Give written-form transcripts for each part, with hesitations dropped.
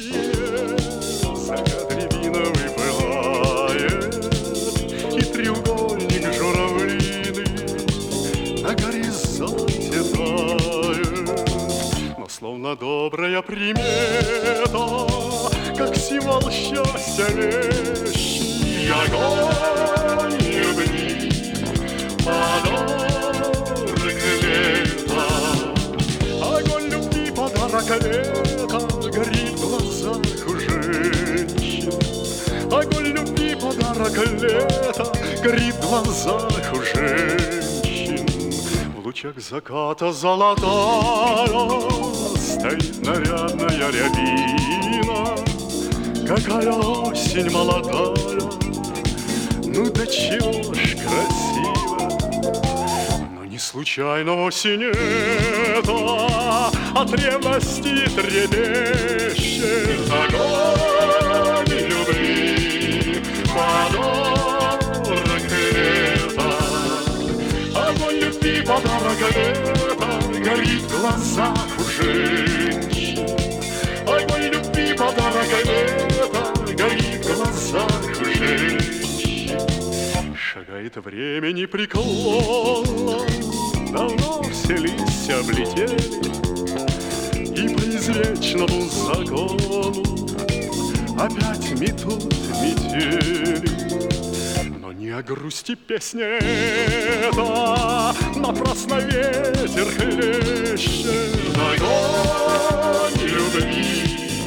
закат рябиновый пылает, и треугольник журавлиный на горизонте тает. Но словно добрая примета, как символ счастья вещи, огонь любви, подарок лета. Огонь любви, подарок лета горит в глазах у женщин. Огонь любви, подарок лета горит в глазах у женщин. В лучах заката золотая стоит нарядная рябина. Какая осень молодая, ну до чего ж красиво. Но не случайно осень эта от ревности трепещет. Огонь любви, подарок лета. Огонь любви, подарок лета горит в глазах у женщин. Огонь любви, подарок лета горит в глазах у женщин. Шагает время непреклонно, давно все листья облетели, и по извечному закону опять метут метели. Но не о грусти песня эта, напрасно ветер хлещет. Огонь любви,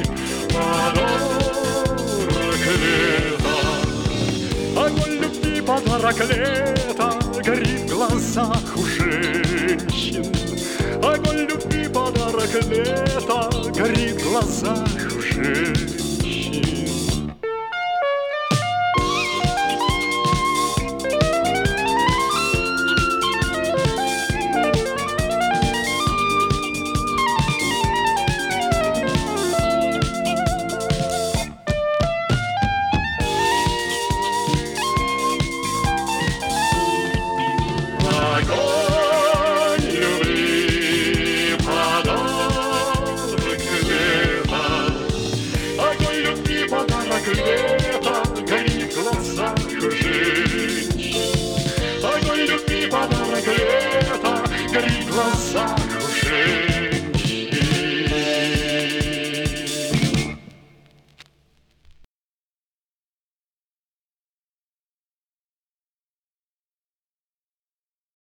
подарок лета. Огонь любви, подарок лета горит в глазах у женщин. Огонь любви, подарок лета горит в глазах у женщин.